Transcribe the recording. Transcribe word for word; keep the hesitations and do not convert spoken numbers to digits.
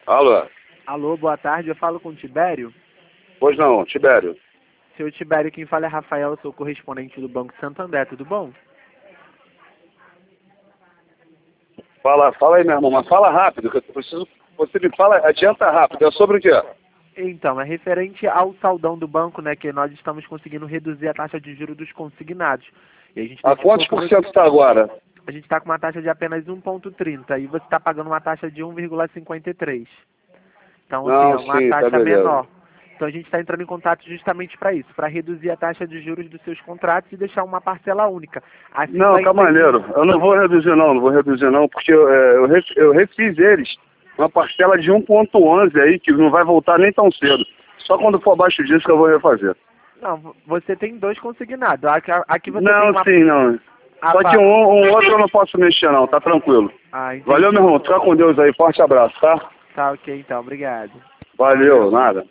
Alô? Alô, boa tarde, eu falo com o Tibério. Pois não, Tibério. Seu Tibério, quem fala é Rafael, eu sou correspondente do Banco Santander, tudo bom? Fala, fala aí, meu irmão, mas fala rápido, que eu preciso. Você me fala, adianta rápido. É sobre o quê? Então, é referente ao saldão do banco, né, que nós estamos conseguindo reduzir a taxa de juros dos consignados. E a gente A decidiu quantos por com cento está agora? A gente está com uma taxa de apenas um vírgula trinta e você está pagando uma taxa de um vírgula cinquenta e três. Então, assim, é Não, uma sim, tá taxa beleza. menor. Então, a gente está entrando em contato justamente para isso, para reduzir a taxa de juros dos seus contratos e deixar uma parcela única. Assim Não, vai tá maneiro. Eu não vou reduzir não, não vou reduzir não, porque eu, é, eu, ref- eu refiz eles. Uma parcela de um vírgula onze aí, que não vai voltar nem tão cedo. Só quando for abaixo disso que eu vou refazer. Não, você tem dois consignados. Aqui, aqui você tem Não, uma... sim, não. a Só que pa- um, um outro eu não posso mexer não, tá tranquilo. Ah, entendi. Valeu, meu irmão. Fica com Deus aí. Forte abraço, tá? Tá ok, então. Obrigado. Valeu, nada.